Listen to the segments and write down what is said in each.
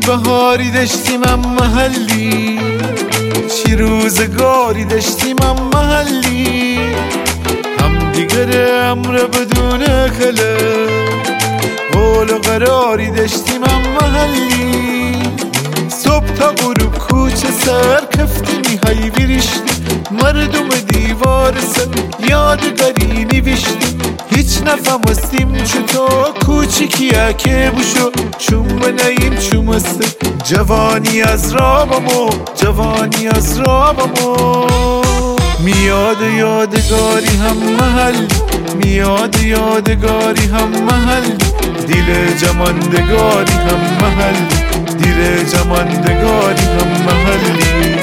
بهاری داشتیم هم محلی، چی روزگاری داشتیم هم محلی، هم دیگر امر بدون خلا، قول و قراری داشتیم هم محلی. صبح تا غروب کوچه سر کفتیم های بیریشتیم، مردم دیوار سر یادگاری نوشتیم، هیچ نفهمستیم چطور کوچیکیه که بوشو چون بناییم چون مسته. جوانی از رابمو، جوانی از رابمو، میاد یادگاری هم محل، میاد یادگاری هم محل، دیل جماندگاری هم محل، دیل جماندگاری هم محلی.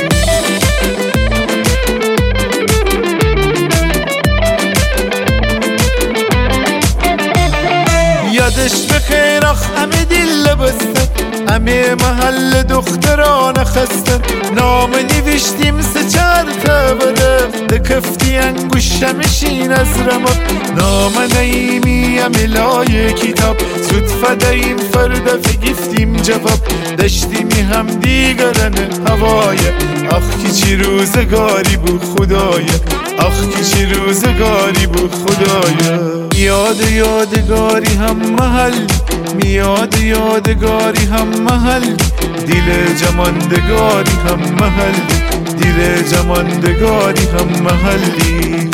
یادش بخیر آخ همه دل بستن، همه محل دختران خستن، نام نوشتیم سه چهار تا بدف دکفتی انگوشمشین از رمق، نام نایمی لای کتاب صدفه دایم فردا فگفتیم جواب، داشتیمی هم دیگرن هوای، آخ کی چی روزگاری بود خدایا، آخ کی چی روزگاری بود خدایا. میاد یادگاری هم محل، میاد یادگاری هم محل، دیل جماندگاری هم محل، دیل جماندگاری هم محلی.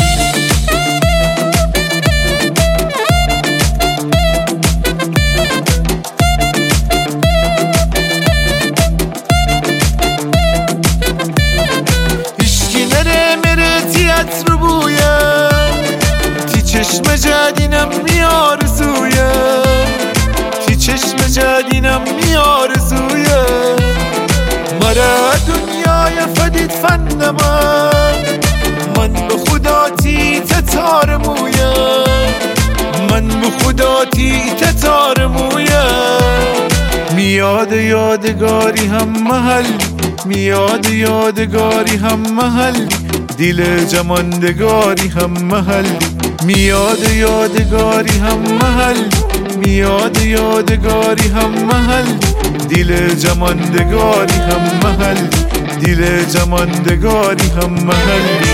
اشکی نره میره تیاتر بویه، تی چشم جدینم میارزویه، تی چشم جدینم میارزویه، مرا دنیای فدید فندم، من به خدا تی تتار مویه، من به خدا تی تتار مویه. میاد یادگاری هم محل، میاد یادگاری هم محل، دیل جماندگاری هم محل، میاد یادگاری هم محل، میاد یادگاری هم محل، دیل جماندگاری هم محل، دیل جماندگاری هم محل.